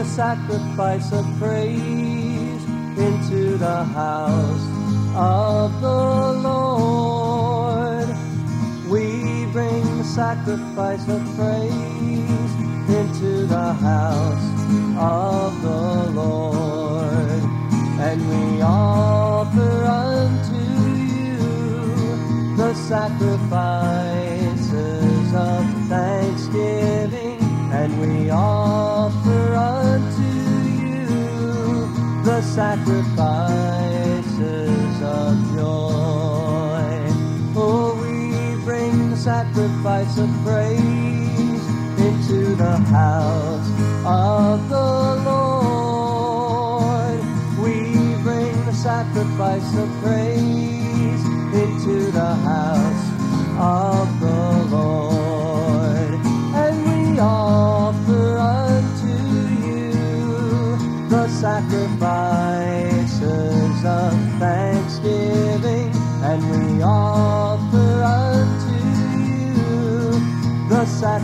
sacrifice of praise into the house of the Lord. We bring the sacrifice of praise into the house of the Lord, and we offer unto you the sacrifices of thanksgiving, and we offer unto you the sacrifices of joy. Oh, we bring the sacrifice of praise into the house of the Lord. We bring the sacrifice of praise into the house of the Lord, and we offer unto you the sacrifices of thanksgiving, and we offer unto you the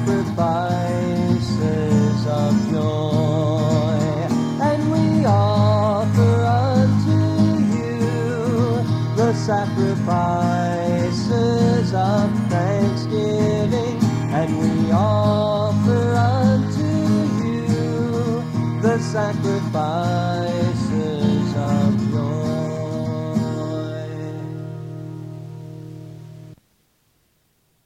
sacrifices of joy, and we offer unto you the sacrifices of thanksgiving, and we offer unto you the sacrifice